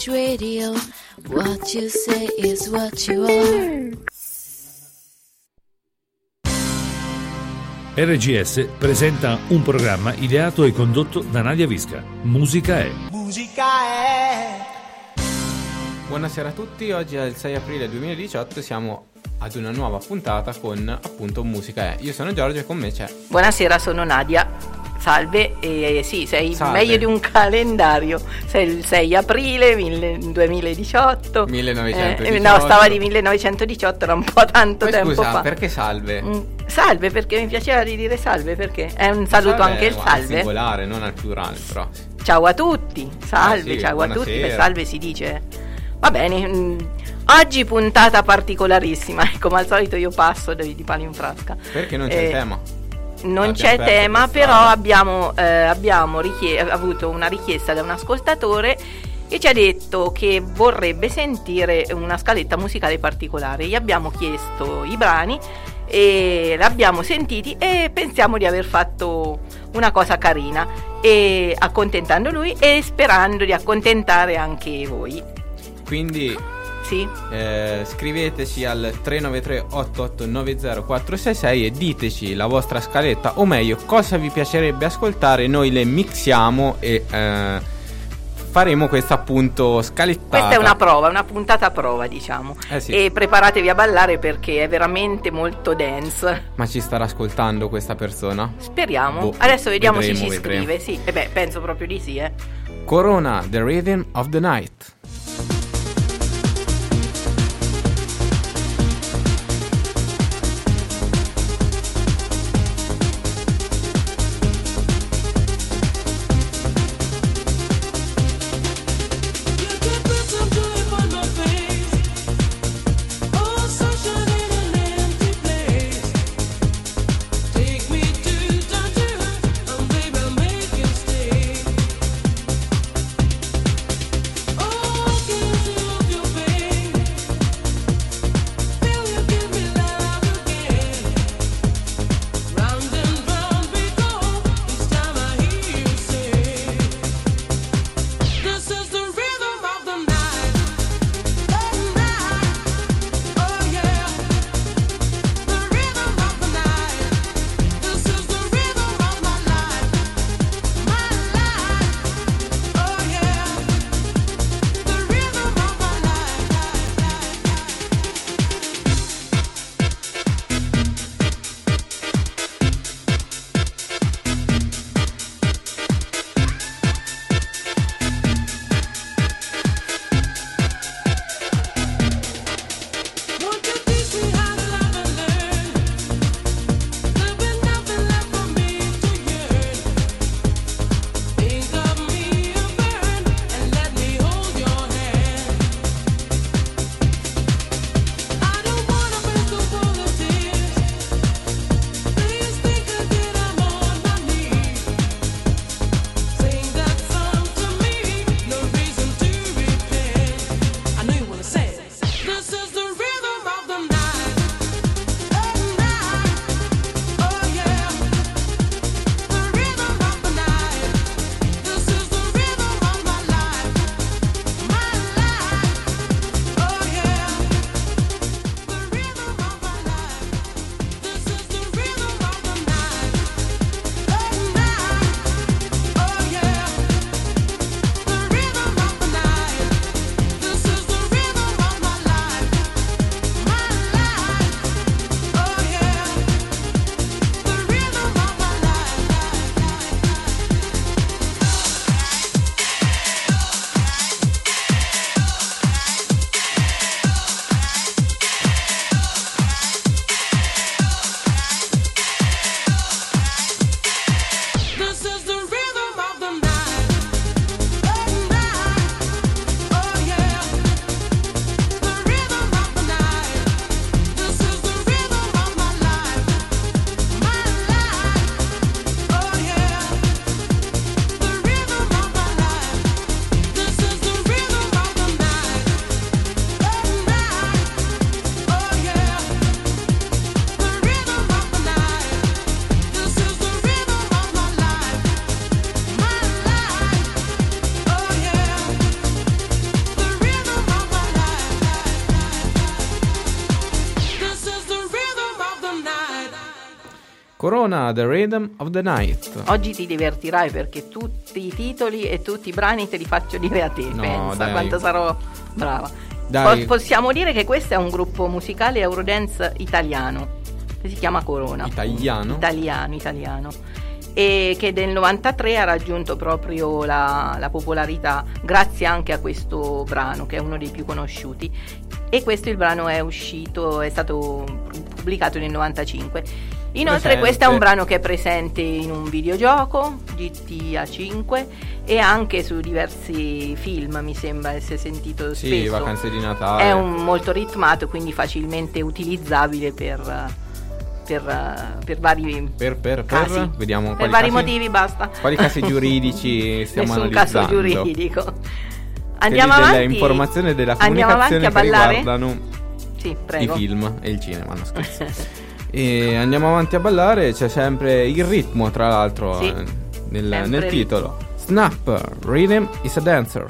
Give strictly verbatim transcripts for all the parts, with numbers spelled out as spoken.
College Radio. What you say is what you are. R G S presenta un programma ideato e condotto da Nadia Visca. Musica è. Musica è. Buonasera a tutti, oggi è il sei aprile duemiladiciotto, siamo ad una nuova puntata con appunto Musica è. Io sono Giorgio e con me c'è. Buonasera, sono Nadia. Salve, e eh, sì, sei Salve. Meglio di un calendario. Sei il sei aprile duemiladiciotto. millenovecentodiciotto. Eh, no, stava di millenovecentodiciotto, era un po' tanto Poi tempo scusa, fa. perché salve? Mm, salve, perché mi piaceva di dire salve, perché è un saluto Salve, anche il al salve. singolare, non al plurale, però. Ciao a tutti, salve, Ah, sì, ciao a tutti, buonasera. beh, salve si dice. Va bene, mm, oggi puntata particolarissima, come al solito io passo di, di palo in frasca. Perché non c'è Eh, il tema? Non Abbiamo c'è perso tema, per però strada. abbiamo, eh, abbiamo richie- avuto una richiesta da un ascoltatore che ci ha detto che vorrebbe sentire una scaletta musicale particolare. Gli abbiamo chiesto i brani e l'abbiamo sentiti e pensiamo di aver fatto una cosa carina, e accontentando lui e sperando di accontentare anche voi. Quindi Sì? eh, scriveteci al tre nove tre otto otto nove zero quattro sei sei e diteci la vostra scaletta, o meglio cosa vi piacerebbe ascoltare. Noi le mixiamo e eh, faremo questa appunto scalettata. Questa è una prova, una puntata prova, diciamo. Eh sì. E preparatevi a ballare perché è veramente molto dance. Ma ci starà ascoltando questa persona? Speriamo. Boh, Adesso vediamo se vedremo, ci vedremo. scrive. Sì, e beh, penso proprio di sì, eh. Corona, The Rhythm of the Night. Oh Corona, The Rhythm of the Night. Oggi ti divertirai perché tutti i titoli e tutti i brani te li faccio dire a te. No, Pensa dai. quanto sarò brava. Dai. Po- possiamo dire che questo è un gruppo musicale Eurodance italiano che si chiama Corona. Italiano? Italiano, italiano. E che nel novantatré ha raggiunto proprio la, la popolarità grazie anche a questo brano, che è uno dei più conosciuti. E questo il brano è uscito, è stato pubblicato nel novantacinque. Inoltre Presente. questo è un brano che è presente in un videogioco G T A cinque e anche su diversi film, mi sembra essere sentito Sì, spesso. Vacanze di Natale. È un, molto ritmato, quindi facilmente utilizzabile per, per, per vari Per, per, per, casi. vediamo Per quali vari casi- motivi, basta. Quali casi giuridici stiamo Nessun analizzando? caso giuridico. Quelli Andiamo delle avanti. informazioni e della Andiamo avanti comunicazione a che ballare? riguardano Sì, prego. i film e il cinema, no scherzo. E andiamo avanti a ballare, c'è sempre il ritmo, tra l'altro, Sì, eh, nel, sempre nel titolo. Snap, Rhythm is a Dancer.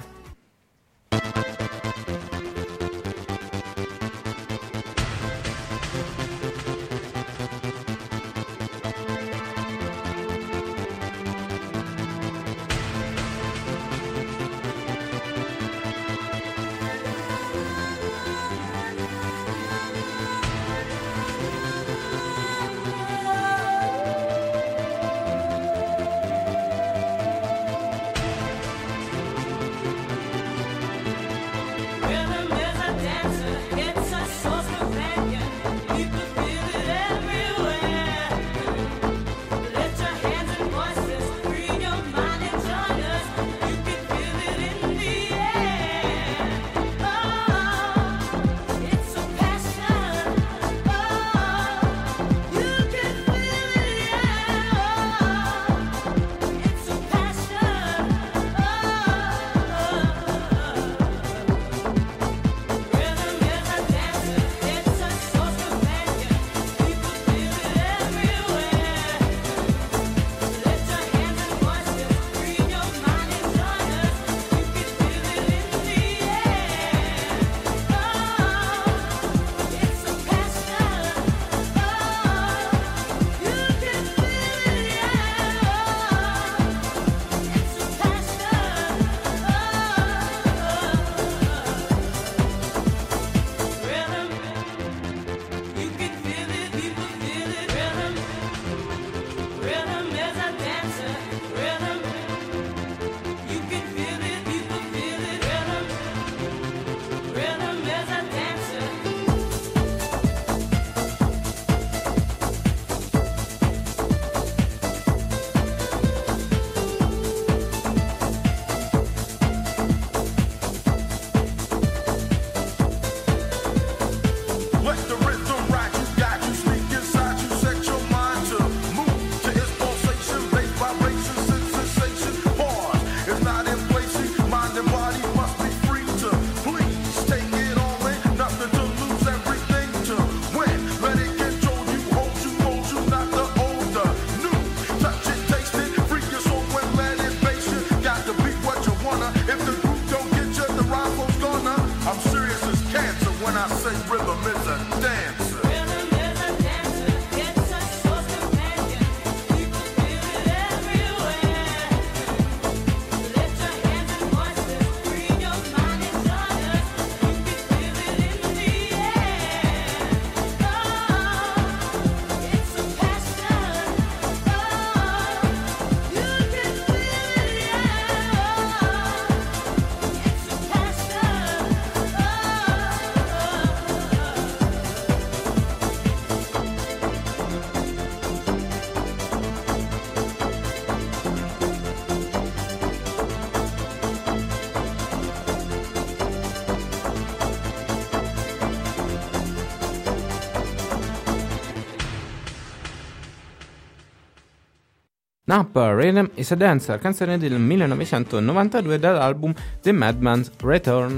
Snap, Rhythm is a Dancer, canzone del millenovecentonovantadue dall'album The Madman's Return.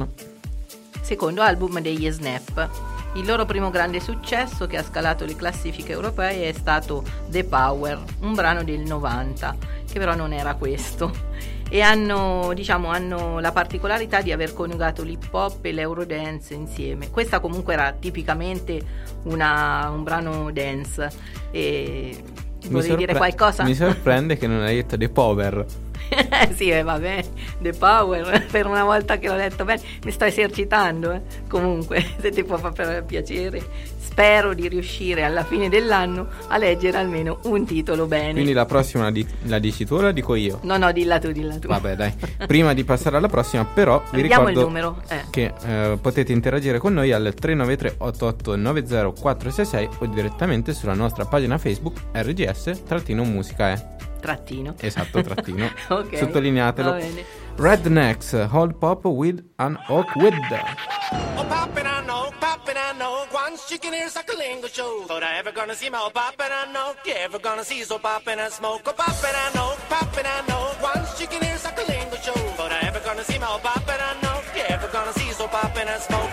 Secondo album degli Snap. Il loro primo grande successo che ha scalato le classifiche europee è stato The Power, un brano del novanta, che però non era questo. E hanno, diciamo, hanno la particolarità di aver coniugato l'hip hop e l'eurodance insieme. Questa comunque era tipicamente una, un brano dance. E Volevi dire qualcosa? Mi sorprende che non hai detto The Power. Sì, eh, vabbè, The Power, per una volta che l'ho detto bene, mi sto esercitando, eh. Comunque, se ti può fare piacere, spero di riuscire alla fine dell'anno a leggere almeno un titolo bene. Quindi la prossima la, di- la dici tu o la dico io? No, no, dilla tu, dilla tu. Vabbè, dai. Prima di passare alla prossima, però, vi Vediamo ricordo il numero, eh. che eh, potete interagire con noi al tre nove tre otto otto nove zero quattro sei sei o direttamente sulla nostra pagina Facebook R G S trattino musica è. Trattino. Esatto, trattino. Ok, sottolineatelo. va bene. Rednecks, Hold Pop with an Oak With. Oh, poppin', I know, poppin', I know. One chicken ears like a lingo show. But I ever gonna see my oh, poppin', I know. You ever gonna see so poppin' and smoke? Oh, poppin', I know, poppin', I know. One chicken ears like a lingo show. But I ever gonna see my oh, poppin', I know. You ever gonna see so poppin' and smoke?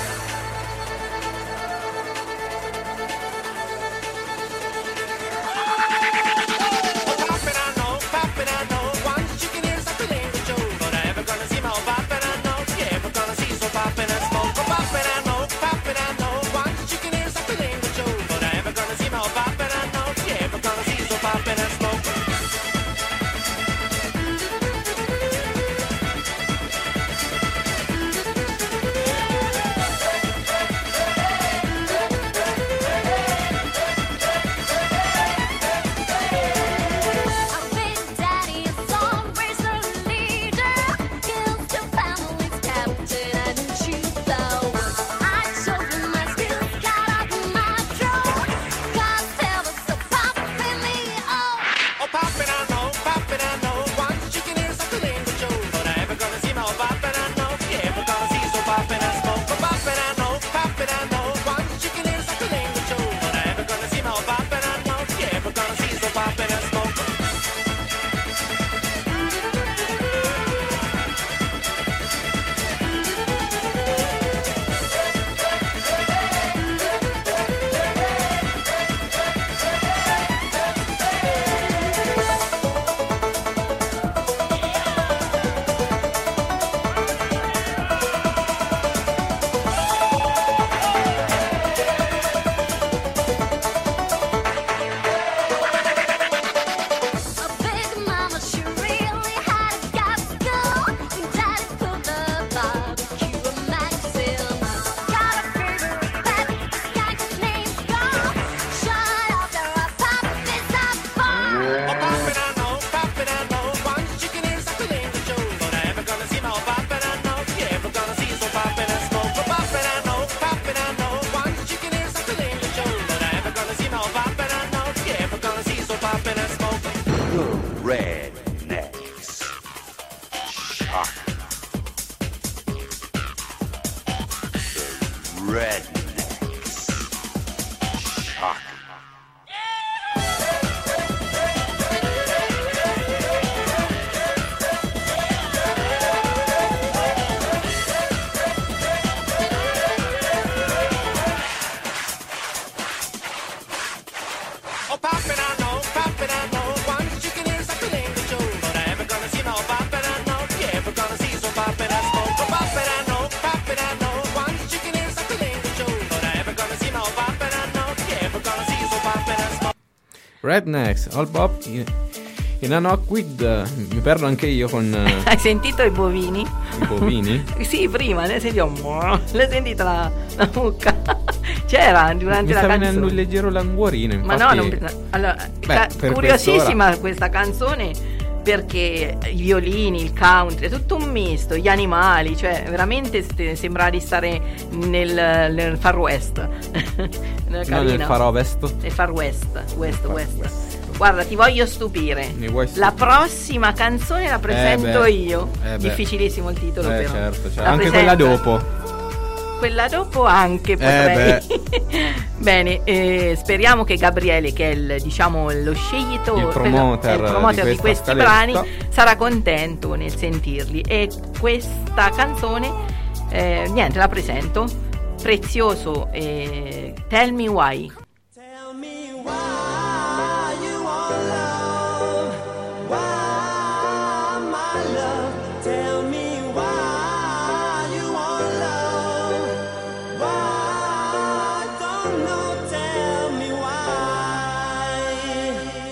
Rednecks, All Pop in, in an Oak With. Mi perdo anche io con uh, Hai sentito i bovini? i bovini? Sì, prima ne sentiamo. L'hai sentita la, la mucca? C'era durante Mi la sta canzone. venendo un leggero languorino. Ma infatti, no, non, allora, beh, ca- per curiosissima quest'ora. questa canzone, perché i violini, il country, è tutto un misto, gli animali, cioè veramente st- sembra di stare nel, nel Far West. No, nel Far Ovest. Nel Far West, West, Far West. West. Guarda, ti voglio stupire. Mi vuoi La stupire? prossima canzone la presento Eh beh, io. eh beh. Difficilissimo il titolo, Eh, però. certo, certo. La Anche presenta- quella dopo. Quella dopo anche potrei. Bene, eh, speriamo che Gabriele, che è il, diciamo, lo sceglito, Il promoter il promoter di di, questa questi scaletta. brani, sarà contento nel sentirli. E questa canzone, eh, niente, la presento. Prezioso, eh, Tell Me Why. Tell me why you want love, why my love. Tell me why you want love, why don't know. Tell me why.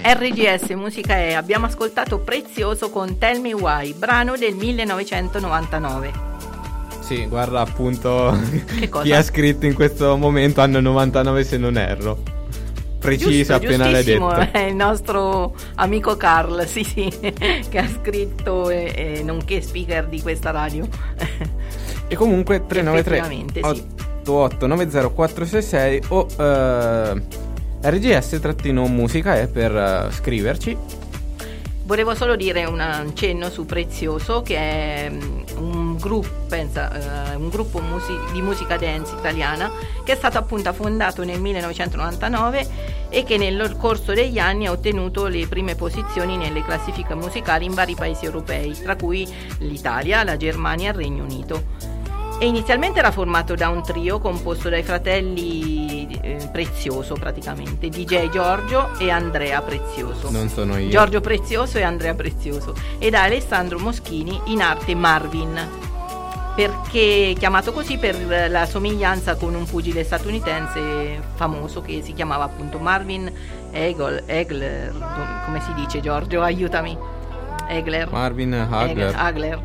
R G S Musica E, abbiamo ascoltato Prezioso con Tell Me Why, brano del millenovecentonovantanove. Sì, guarda appunto Che cosa? chi ha scritto in questo momento anno novantanove se non erro. Preciso, Giusto, appena l'hai giustissimo, detto. è il nostro amico Carl, sì sì, che ha scritto e, e nonché speaker di questa radio. E comunque tre nove tre Effettivamente, sì. otto otto nove zero quattro sei sei o eh, R G S-musica è per eh, scriverci. Volevo solo dire un accenno su Prezioso, che è un gruppo, pensa, uh, un gruppo musi- di musica dance italiana che è stato appunto fondato nel millenovecentonovantanove e che nel corso degli anni ha ottenuto le prime posizioni nelle classifiche musicali in vari paesi europei, tra cui l'Italia, la Germania e il Regno Unito. E inizialmente era formato da un trio composto dai fratelli eh, Prezioso, praticamente D J Giorgio e Andrea Prezioso. Non sono io. Giorgio Prezioso e Andrea Prezioso, e da Alessandro Moschini, in arte Marvin, perché chiamato così per la somiglianza con un pugile statunitense famoso che si chiamava appunto Marvin Egel, Egler, come si dice Giorgio, aiutami. Egler. Marvin Hagler. Hagler.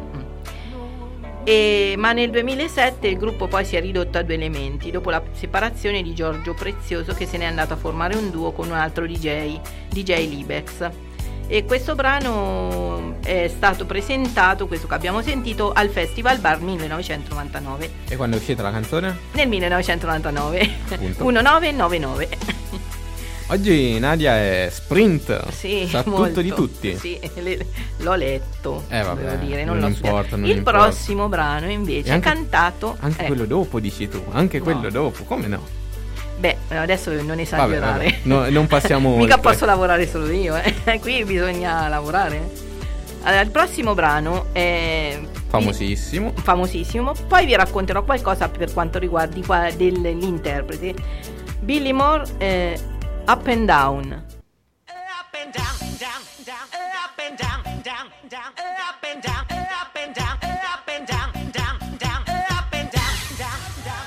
E, ma nel duemilasette il gruppo poi si è ridotto a due elementi dopo la separazione di Giorgio Prezioso, che se n'è andato a formare un duo con un altro D J, D J Libex. E questo brano è stato presentato, questo che abbiamo sentito, al Festival Bar millenovecentonovantanove. E quando è uscita la canzone? Nel millenovecentonovantanove. Appunto. millenovecentonovantanove. Oggi Nadia è sprint, Sì, sa molto. tutto di tutti. Sì, le- l'ho letto, Eh, vabbè, devo dire, non, non l'ho importa, studiato. non Il importa. prossimo brano invece E anche- è cantato Anche eh, quello dopo dici tu, anche No. quello dopo, come no? Beh, adesso non Vabbè, esagerare. vabbè, no, non passiamo Mica oltre. posso lavorare solo io, eh. Qui bisogna lavorare. Allora, il prossimo brano è Famosissimo. famosissimo. Poi vi racconterò qualcosa per quanto riguarda qua dell'interprete. Billy Moore, eh, Up and Down. Up and down, down, down, up and down, down, down, up and down, up and down, up and down, down, down, up and down, down, down,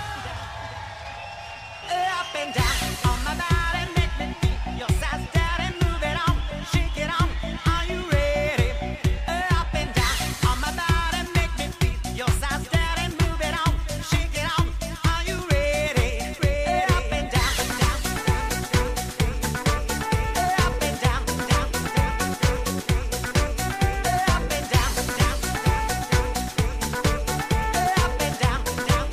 up and down. On my body, make me feel your size, daddy, move it on, shake it on. Are you ready? Up and down. On my body, make me feel your size, daddy, move it on, shake it on. Are you ready? Up and down, down. Up and down, down, up and down, down, up and down, down.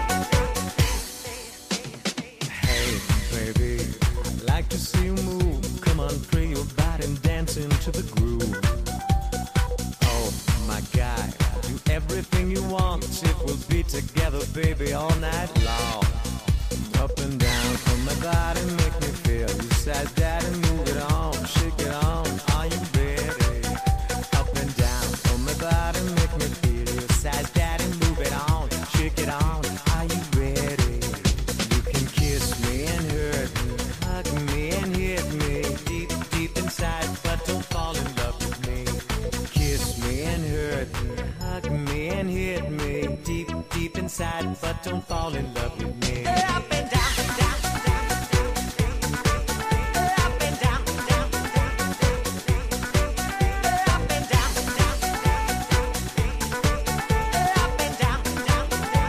Hey, baby, I'd like to see you move. Come on, free your body and dance into the groove. Oh, my guy, do everything you want. If we'll be together, baby, all night long. Up and down from my body, make me feel you size, daddy, move it on, shake it on. Are you ready? Up and down from my body, make me feel your size, daddy, move it on, shake it on. Are you ready? You can kiss me and hurt me, hug me and hit me deep, deep inside, but don't fall in love with me. Kiss me and hurt me, hug me and hit me deep, deep inside, but don't fall in love with me. Up and down, down, down. Up and down, down, down. Up and down, down. Up and down, down,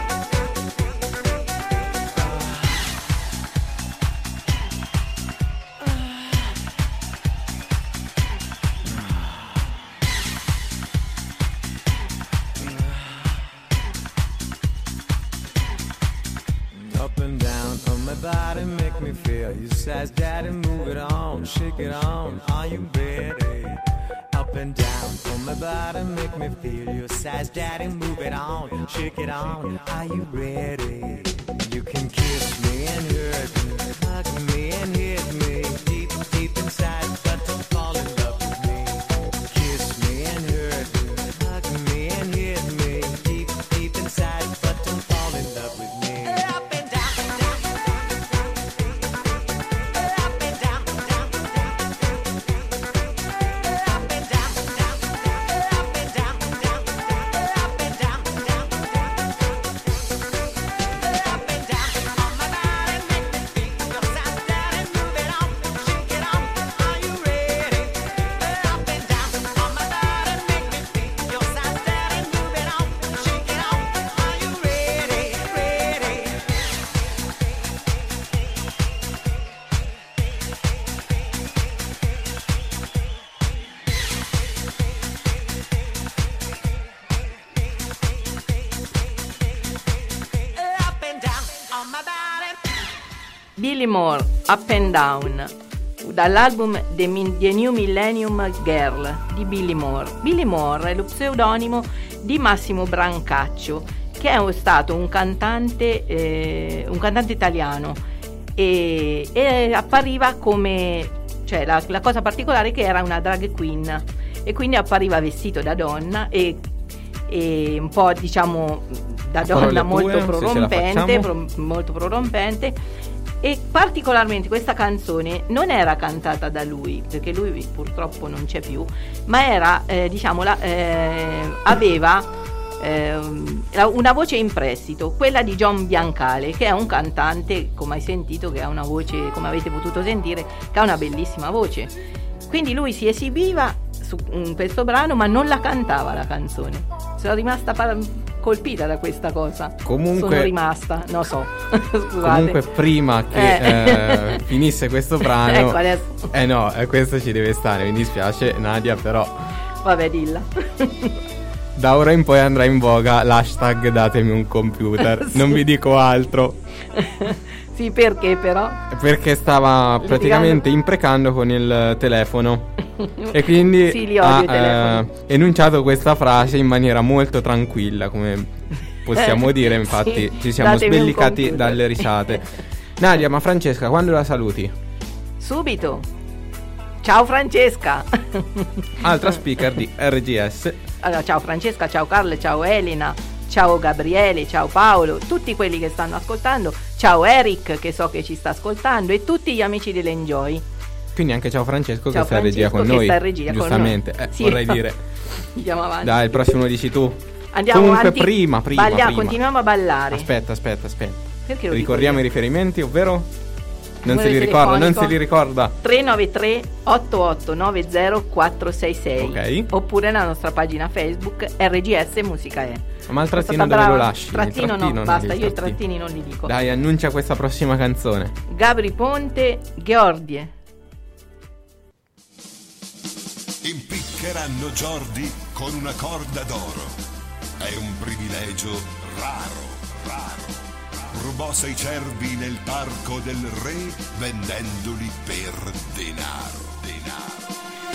Up and down on my body, make me feel you size, daddy, move it on, shake it on. Are you ready? Up and down on my body, make me feel your size, daddy, move it on, shake it on. Are you ready? You can kiss me and hurt me, hug me and hit me deep, deep inside, but don't fall in love with me. Kiss me and hurt me, hug me and hit me deep, deep inside, but don't fall in love with me. up and down, down. Up and down, down. Up and down, down. Up and down, down. Up and down, down. Up and down. On my body, Billy Moore, Up and Down, dall'album The, Min- The New Millennium Girl di Billy Moore. Billy Moore è lo pseudonimo di Massimo Brancaccio, che è stato un cantante, eh, un cantante italiano e, e appariva come, cioè la, la cosa particolare è che era una drag queen e quindi appariva vestito da donna e, e un po', diciamo, da donna molto tue, prorompente, pro, molto prorompente. E particolarmente questa canzone non era cantata da lui, perché lui purtroppo non c'è più, ma era, eh, diciamo, la, eh, aveva eh, una voce in prestito, quella di John Biancale, che è un cantante, come hai sentito, che ha una voce, come avete potuto sentire, che ha una bellissima voce. Quindi lui si esibiva su questo brano, ma non la cantava la canzone. Sono rimasta par- colpita da questa cosa. Comunque, sono rimasta, no so. Scusate. Comunque prima che eh. Eh, finisse questo brano, ecco adesso. Eh no, eh, questo ci deve stare, mi dispiace Nadia, però vabbè, dilla. da ora in poi andrà in voga l'hashtag datemi un computer. Sì. Non vi dico altro. Sì, perché però? Perché stava praticamente imprecando con il telefono e quindi sì, li odio, ha eh, enunciato questa frase in maniera molto tranquilla, come possiamo dire, infatti sì, ci siamo datemi sbellicati dalle risate. Nadia, ma Francesca quando la saluti? Subito. Ciao Francesca. Altra speaker di R G S. Allora, ciao Francesca, ciao Carla, ciao Elena, ciao Gabriele, ciao Paolo, tutti quelli che stanno ascoltando, ciao Eric che so che ci sta ascoltando e tutti gli amici dell'Enjoy. Quindi anche ciao Francesco, ciao che sta in regia con noi, regia giustamente, con noi. Eh, Sì. vorrei dire. Andiamo avanti. Dai, il prossimo dici tu. Andiamo Comunque avanti. prima, prima, Ballia, prima. continuiamo a ballare. Aspetta, aspetta, aspetta. Perché lo Ricordiamo i dico riferimenti, ovvero? Non Numero se li ricorda, non telefonico se li ricorda. tre nove tre otto otto nove zero quattro sei sei. Ok. Oppure la nostra pagina Facebook R G S Musica è. Ma il Sono trattino stata dove lo brava. lasci? Trattino, Il trattino no, non basta, il io i trattino. trattini non li dico. Dai, annuncia questa prossima canzone. Gabri Ponte, Gheordie. Impiccheranno Jordi con una corda d'oro. È un privilegio raro, raro. Rubò sei cervi nel parco del re vendendoli per denaro, denaro.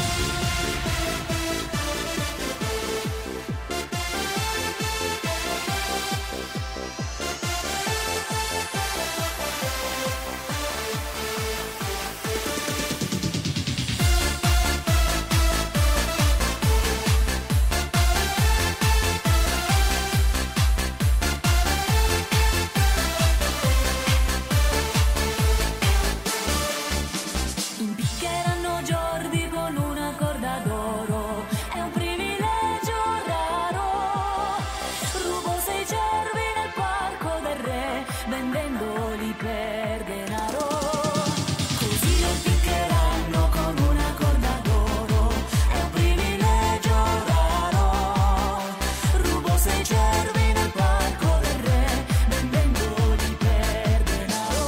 Impiccheranno Jordi con una corda d'oro, è un privilegio raro. Rubo sei cervi nel parco del re, vendendoli per denaro. Così impiccheranno con una corda d'oro, è un privilegio raro. Rubo sei cervi nel parco del re, vendendoli per denaro.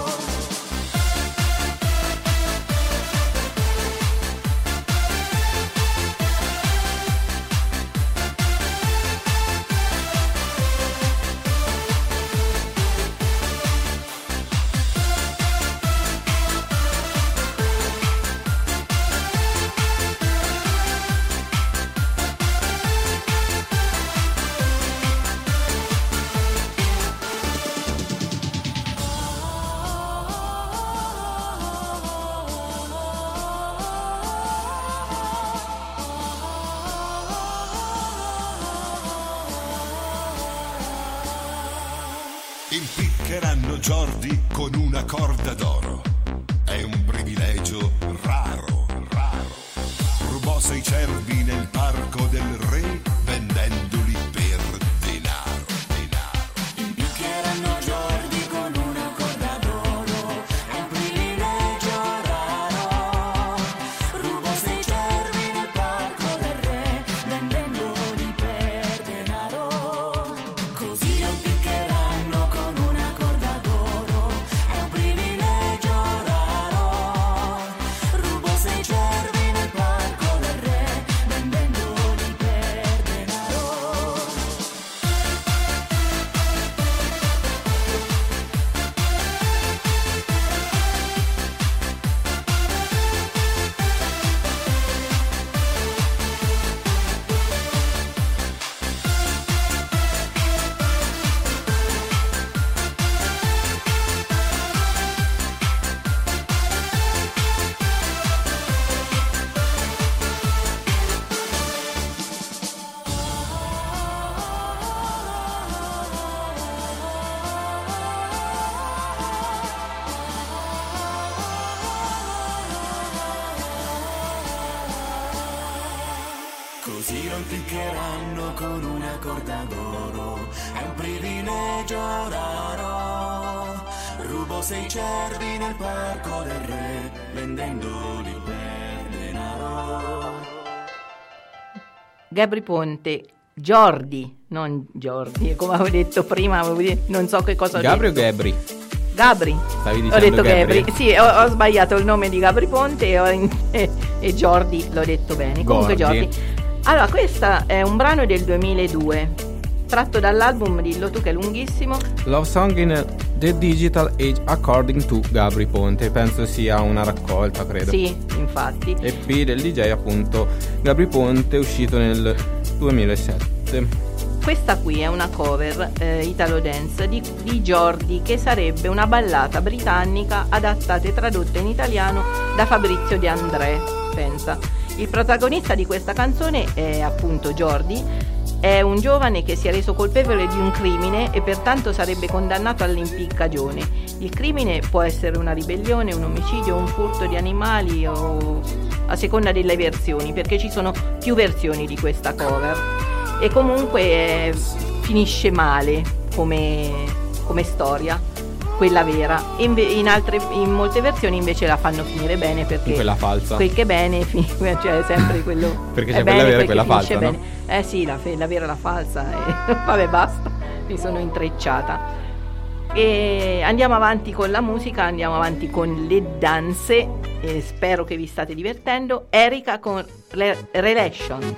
Impiccheranno Jordi con una corda d'oro. È un privilegio raro, raro. Rubò sei cervi nel parco del re vendendoli per denaro, denaro. Impiccheranno Jordi con una corda d'oro, è un privilegio raro. Rubo sei cervi nel parco del re, vendendoli per denaro. Così impiccheranno con una corda d'oro, è un privilegio così non piccheranno con una corda d'oro, è un privilegio raro. Rubo sei cervi nel parco del re, vendendoli per denaro. Gabry Ponte, Jordi, non Jordi, come avevo detto prima, avevo detto, non so che cosa ho Gabry o detto. Gabry? Gabry. Stavi Ho dicendo detto Gabry? Gabry. Sì, ho, ho sbagliato il nome di Gabry Ponte e, ho- e, e Jordi l'ho detto bene. Comunque Gordi. Jordi. Allora, questo è un brano del duemiladue, tratto dall'album, dillo tu che è lunghissimo, Love Song in the Digital Age According to Gabry Ponte. Penso sia una raccolta, credo. sì, infatti. E P del D J, appunto, Gabry Ponte, uscito nel duemilasette. Questa qui è una cover eh, Italo Dance di, di Jordi, che sarebbe una ballata britannica adattata e tradotta in italiano da Fabrizio De André, pensa. Il protagonista di questa canzone è appunto Jordi, è un giovane che si è reso colpevole di un crimine e pertanto sarebbe condannato all'impiccagione. Il crimine può essere una ribellione, un omicidio, un furto di animali o a seconda delle versioni, perché ci sono più versioni di questa cover. E comunque eh, finisce male come, come storia, quella vera. In, in, altre, in molte versioni invece la fanno finire bene, perché Quella falsa. quel che è bene fin- cioè è sempre quello Perché è c'è bene, quella vera e quel che quella finisce falsa, bene. Eh sì, la, fe- la vera e la falsa e vabbè, basta, mi sono intrecciata. E andiamo avanti con la musica, andiamo avanti con le danze e spero che vi state divertendo. Erika con Re- Relation.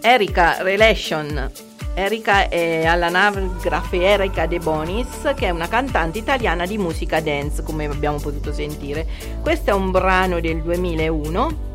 Erika Relation. Erika è all'anagrafe Erika De Bonis, che è una cantante italiana di musica dance, come abbiamo potuto sentire. Questo è un brano del duemilauno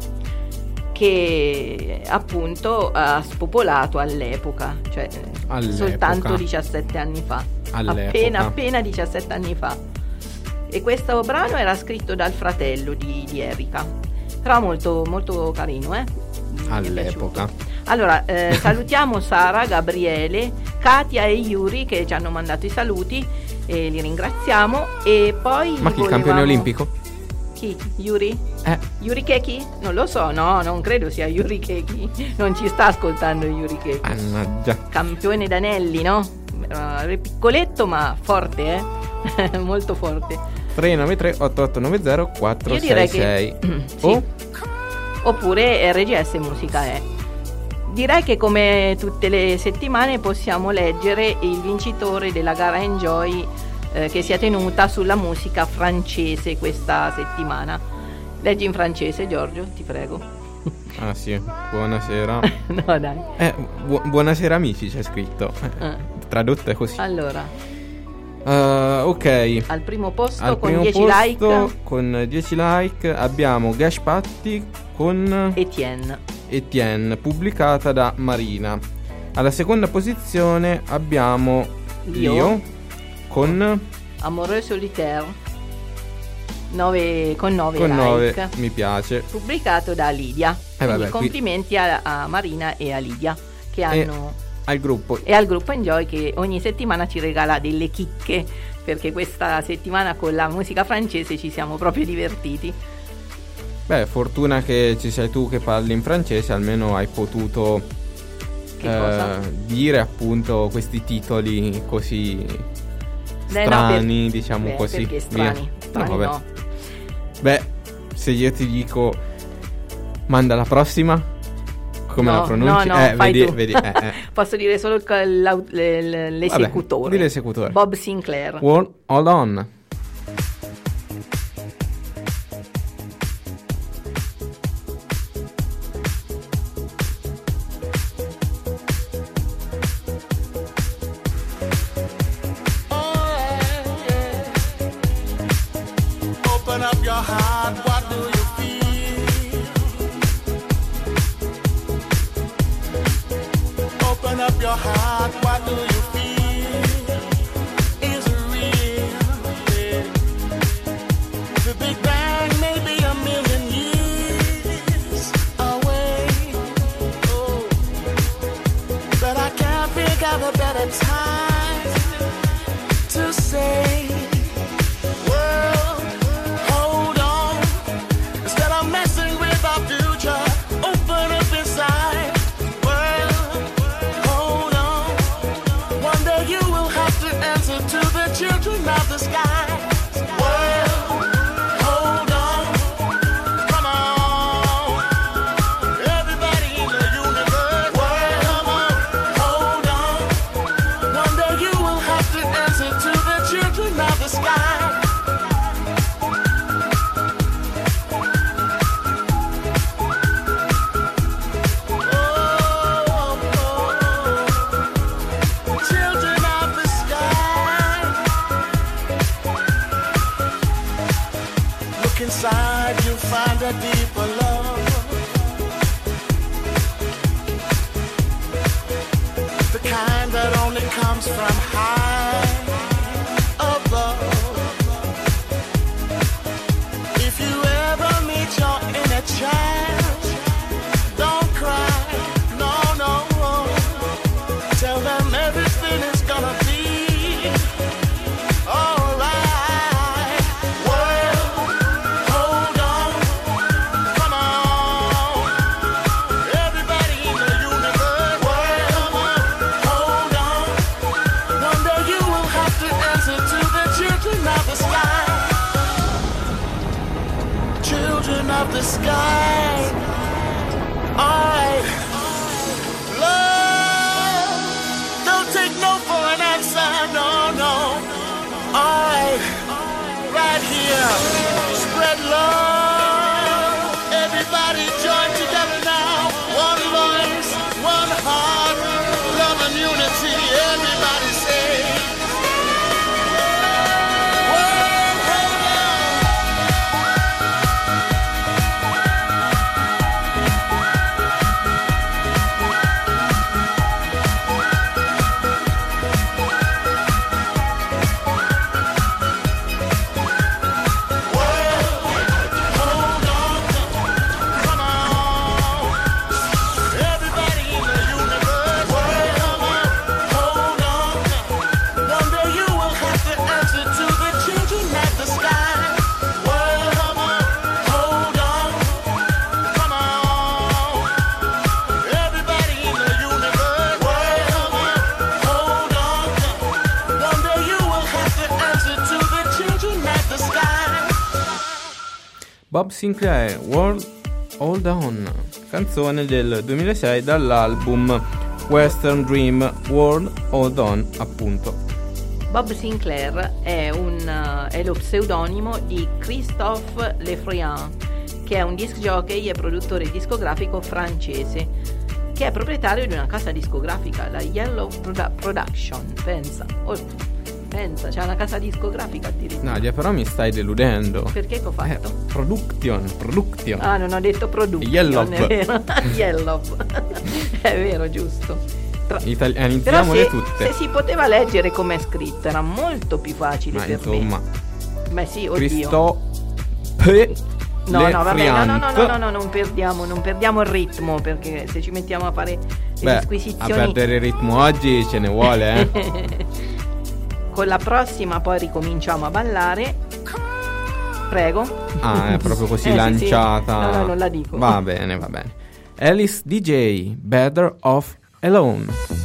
che appunto ha spopolato all'epoca, cioè All'epoca. soltanto diciassette anni fa, All'epoca. appena appena diciassette anni fa. E questo brano era scritto dal fratello di, di Erika, però molto molto carino, eh? Mi è All'epoca. piaciuto. Allora, eh, salutiamo Sara, Gabriele, Katia e Yuri che ci hanno mandato i saluti e li ringraziamo. E poi Ma chi, il volevamo- campione olimpico? Chi? Yuri? Eh, Yuri Keki? Non lo so, no, non credo sia Yuri Keki. Non ci sta ascoltando Yuri Keki. mannaggia. Campione d'anelli, no? Eh, piccoletto ma forte, eh? Molto forte. tre nove tre otto otto nove zero quattro Io sei direi sei. che sì. Oh, Oppure R G S Musica è. Direi che come tutte le settimane possiamo leggere il vincitore della gara Enjoy eh, che si è tenuta sulla musica francese questa settimana. Leggi in francese, Giorgio, ti prego. ah sì, buonasera. No, dai. Eh, bu- buonasera amici, c'è scritto. Eh. Tradotto è così. Allora, Uh, ok. al primo posto Al con primo dieci posto, like con dieci like abbiamo Gash Patti con Etienne. Etienne, pubblicata da Marina. Alla seconda posizione abbiamo Lio. Lio con, Amoureux solitaire. nove con nove con like. nove mi piace. Pubblicato da Lidia. Eh, vabbè, Quindi qui- complimenti a, a Marina e a Lidia che E hanno al gruppo. e al gruppo Enjoy che ogni settimana ci regala delle chicche, perché questa settimana con la musica francese ci siamo proprio divertiti. Beh, fortuna che ci sei tu che parli in francese, almeno hai potuto Che cosa? eh, dire appunto questi titoli così Beh, no, strani, per- diciamo beh, così. perché strani? Via. Strani vabbè. no. Beh, se io ti dico manda la prossima, come No, la pronunci? no, no, eh, fai vedi, tu. vedi, eh, eh. Posso dire solo il- l'au- l- l- l'esecutore. Vabbè, di l'esecutore. Bob Sinclair. Hold, hold on. Open up your heart, what do you feel? Open up your heart, what do you feel? Is it real? Yeah. The Big Bang may be a million years away. Oh. But I can't think of a better time to say, world, hold on. Instead of messing with our future, open up inside. World, hold on. One day you will have to answer to the children of the sky. World, hold on. Come on. Everybody in the universe. World, come on. Hold on. One day you will have to answer to the children of the sky. Children of the sky. Look inside, you'll find a deeper love. The kind that only comes from high above. If you ever meet your inner child, don't cry, no, no. Tell them everything is gonna be alright. World, hold on, come on. Everybody in the universe. World, come on, hold on. One day you will have to answer to the children of the sky. Children of the sky. Alright. Love, don't take no for an answer, no, no. Alright, right here, spread love. Everybody join together now. One voice, one Bob Sinclair, World Hold On, canzone del duemilasei dall'album Western Dream, World Hold On, appunto. Bob Sinclair è, un, uh, è lo pseudonimo di Christophe Lefriand, che è un disc jockey e produttore discografico francese, che è proprietario di una casa discografica, la Yellow Produ- Production, pensa. Oh, pensa, c'è una casa discografica addirittura. Nadia, però mi stai deludendo. Perché che ho fatto? Eh, production, production. Ah, non ho detto production, Yellow. è vero. Yellow. È vero, giusto. Tra- Italianizziamole Però se, tutte. se si poteva leggere come è scritto era molto più facile Ma per insomma, me. Beh sì, oddio. Christophe No, no, vabbè, no, no, no, Lefriant. no, no, no, non perdiamo, non perdiamo il ritmo, perché se ci mettiamo a fare le Beh, a disquisizioni perdere il ritmo oggi ce ne vuole, eh. con la prossima poi ricominciamo a ballare. Prego. Ah, è proprio così Eh, sì, lanciata. sì. No, no, non la dico. Va bene, va bene. Alice D J, Better Off Alone.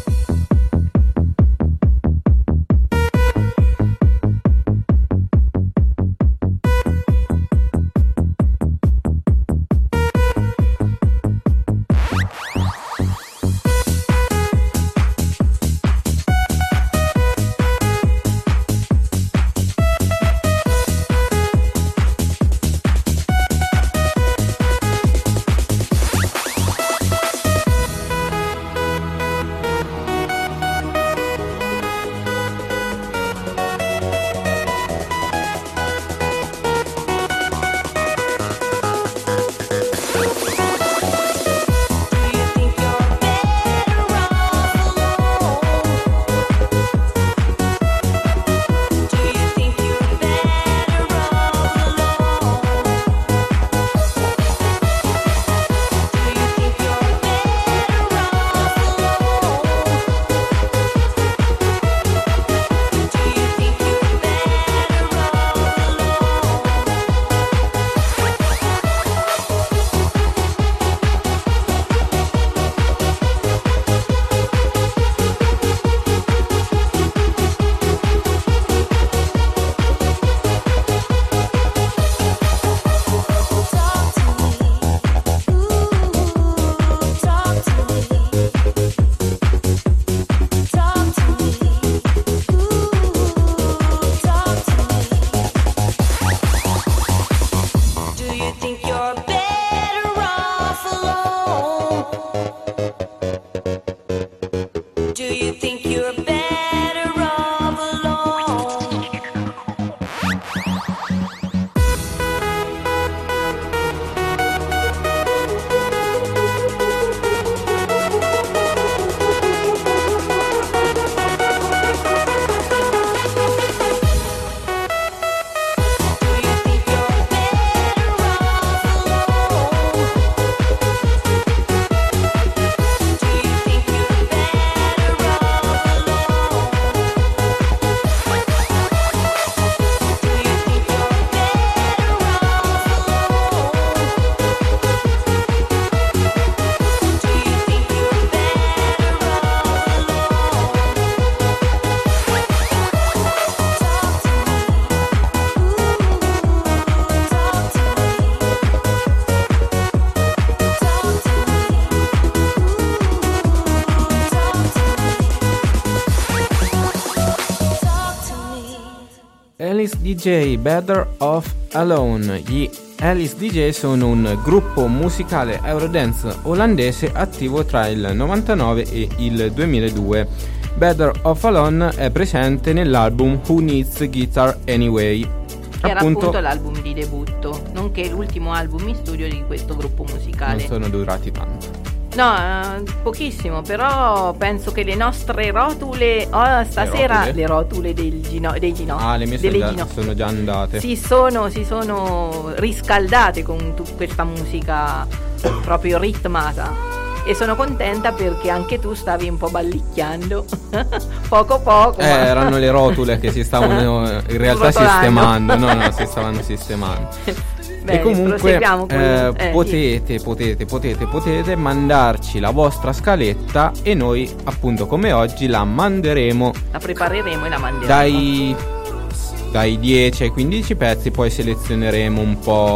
Alice D J, Better Off Alone. Gli Alice D J sono un gruppo musicale eurodance olandese attivo tra il novantanove e il duemiladue. Better Off Alone è presente nell'album Who Needs Guitar Anyway. Che era appunto l'album di debutto, nonché l'ultimo album in studio di questo gruppo musicale. Non sono durati tanto. No, eh, pochissimo, però penso che le nostre rotule oh, stasera, le rotule, le rotule del gino, dei ginocchi. Ah, le mie sono, già, sono già andate. Si sono, si sono riscaldate con tutta questa musica proprio ritmata. E sono contenta perché anche tu stavi un po' ballicchiando poco poco. Eh, ma... erano le rotule che si stavano in realtà Rotolando. sistemando. No, no, si stavano sistemando. Bene, e comunque proseguiamo con- eh, eh, potete, potete, potete, potete mandarci la vostra scaletta e noi appunto come oggi la manderemo. La prepareremo e la manderemo. Dai, dai dieci ai quindici pezzi, poi selezioneremo un po'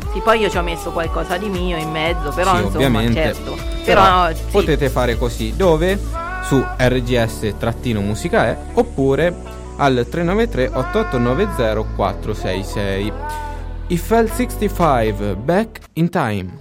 Sì, poi io ci ho messo qualcosa di mio in mezzo, però Sì, insomma, ovviamente. certo. Però Però, sì. potete fare così, dove? Su R G S-musica è, oppure al tre nove tre otto otto nove zero quattro sei sei. Eiffel sessantacinque, Back in Time.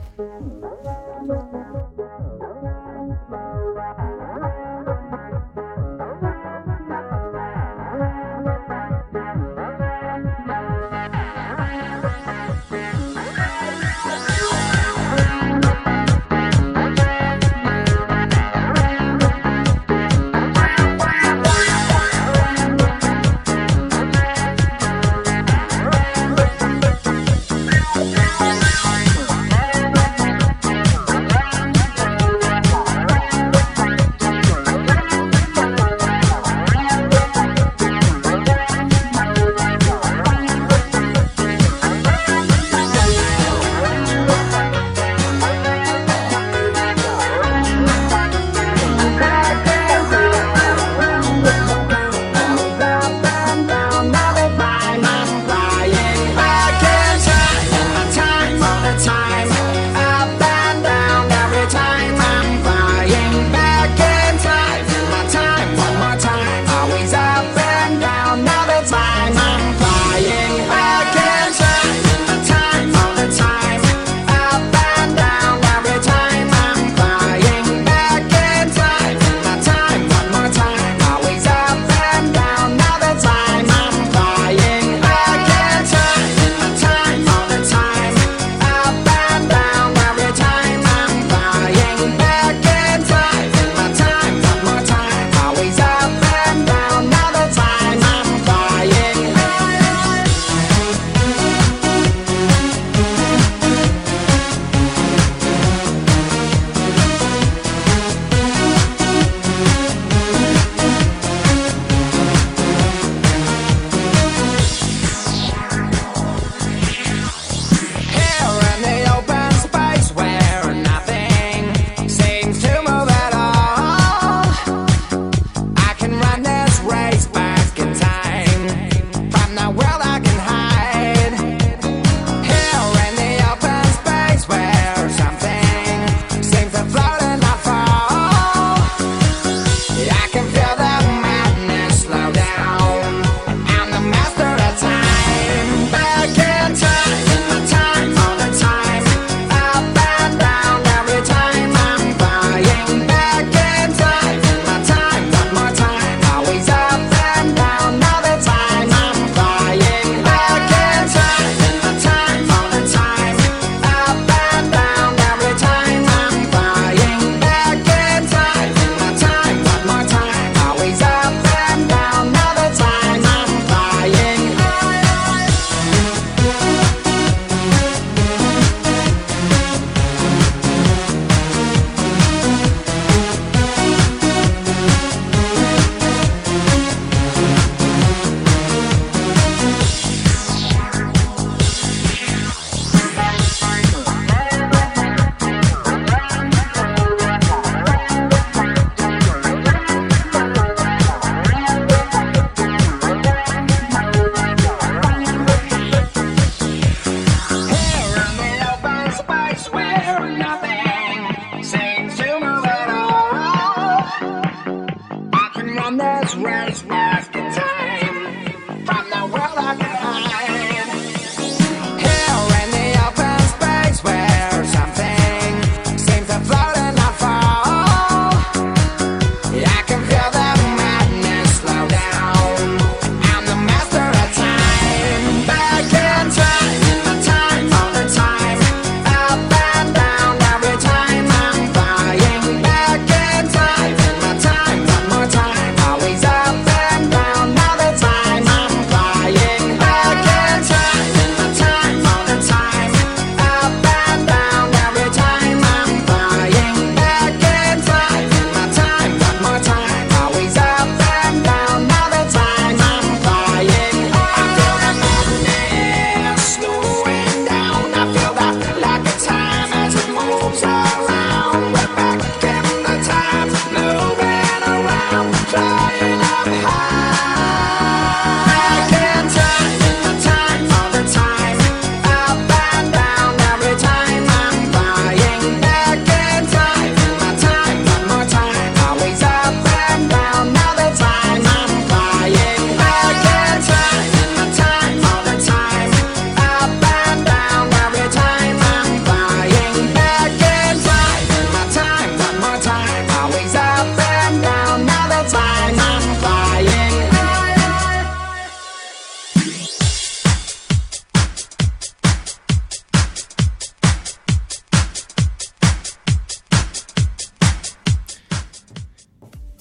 Back in time, in my time, one more time, always up there.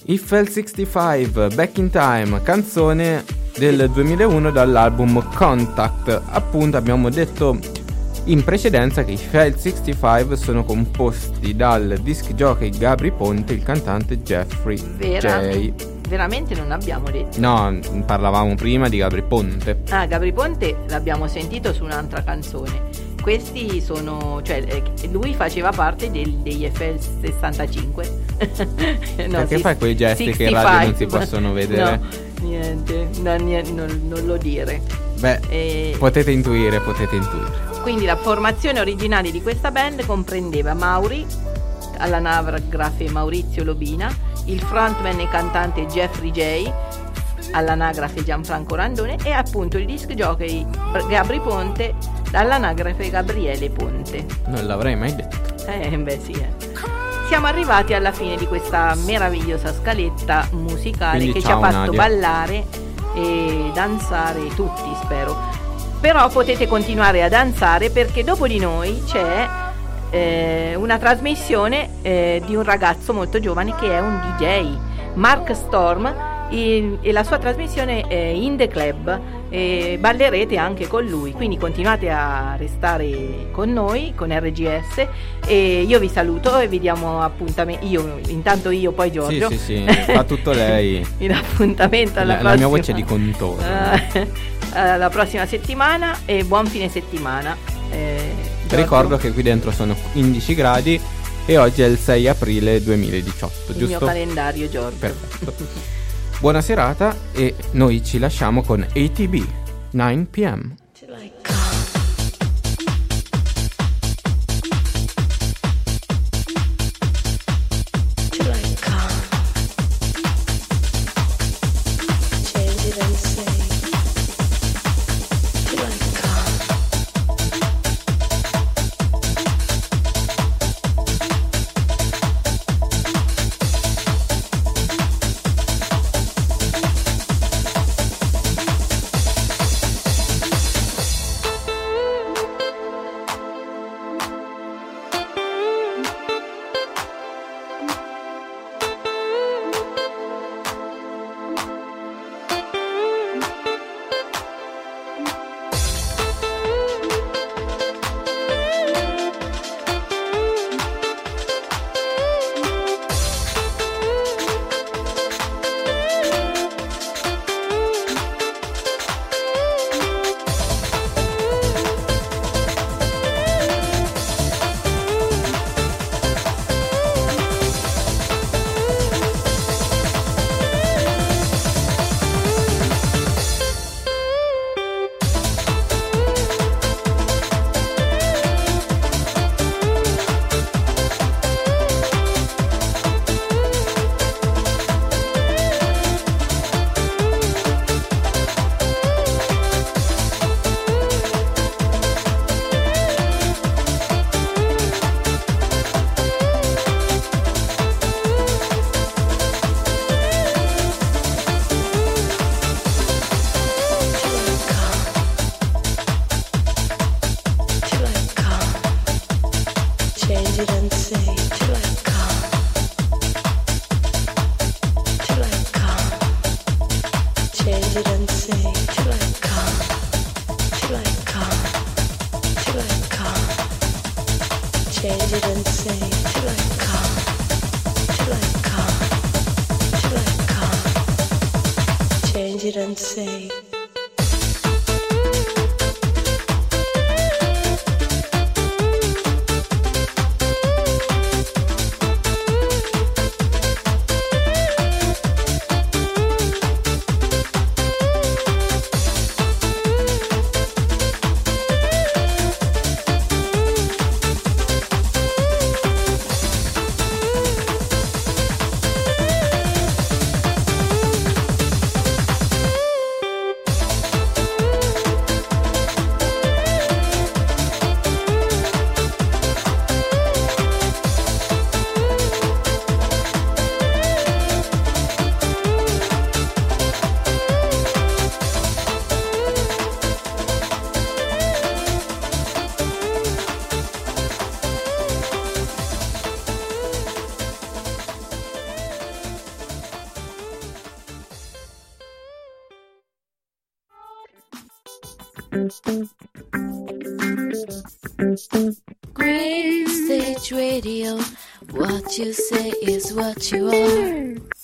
Eiffel sessantacinque, Back in Time, canzone del duemilauno dall'album Contact. Appunto abbiamo detto in precedenza che i Eiffel sessantacinque sono composti dal disc jockey Gabry Ponte e il cantante Jeffrey Vera- J. Veramente non abbiamo detto. No, parlavamo prima di Gabry Ponte. Ah, Gabry Ponte l'abbiamo sentito su un'altra canzone. Questi sono, cioè eh, lui faceva parte del, degli Eiffel sessantacinque. No, Perché sì, fai quei gesti che in radio non si sessantacinque. possono vedere? No, niente, no, niente, non, non lo dire. Beh, E potete intuire, potete intuire. quindi la formazione originale di questa band comprendeva Mauri, all'anagrafe Maurizio Lobina, il frontman e cantante Jeffrey J, all'anagrafe Gianfranco Randone, e appunto il disc jockey Gabry Ponte, all'anagrafe Gabriele Ponte. Non l'avrei mai detto. Eh beh sì, eh. Siamo arrivati alla fine di questa meravigliosa scaletta musicale Quindi che ci ciao, ha fatto Nadia. ballare e danzare tutti, spero. Però potete continuare a danzare, perché dopo di noi c'è eh, una trasmissione eh, di un ragazzo molto giovane che è un D J, Mark Storm, e, e la sua trasmissione è In The Club, e ballerete anche con lui, quindi continuate a restare con noi, con R G S, e io vi saluto e vi diamo appuntamento. Io intanto io poi Giorgio. Sì, sì, sì, fa tutto lei. In appuntamento alla La, prossima. la mia voce è di contorno. Eh, alla prossima settimana e buon fine settimana. Eh, Giorgio. Ricordo che qui dentro sono quindici gradi e oggi è il sei aprile duemiladiciotto, il giusto? mio calendario, Giorgio. Perfetto. Buona serata e noi ci lasciamo con A T B, nine p m. Green Stage Radio, what you say is what you are.